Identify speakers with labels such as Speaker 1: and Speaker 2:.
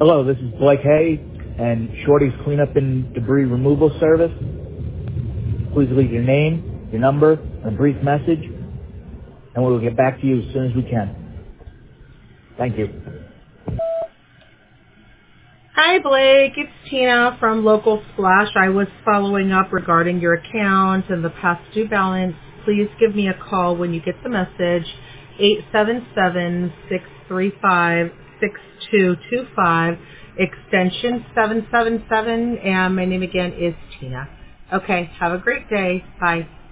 Speaker 1: Hello, this is Blake Hay and Shorty's Cleanup and Debris Removal Service. Please leave your name, your number, and a brief message, and we will get back to you as soon as we can. Thank you.
Speaker 2: Hi, Blake. It's Tina from Local Splash. I was following up regarding your account and the past due balance. Please give me a call when you get the message, 877-635-6225, extension 777, and my name again is Tina. Okay, have a great day. Bye.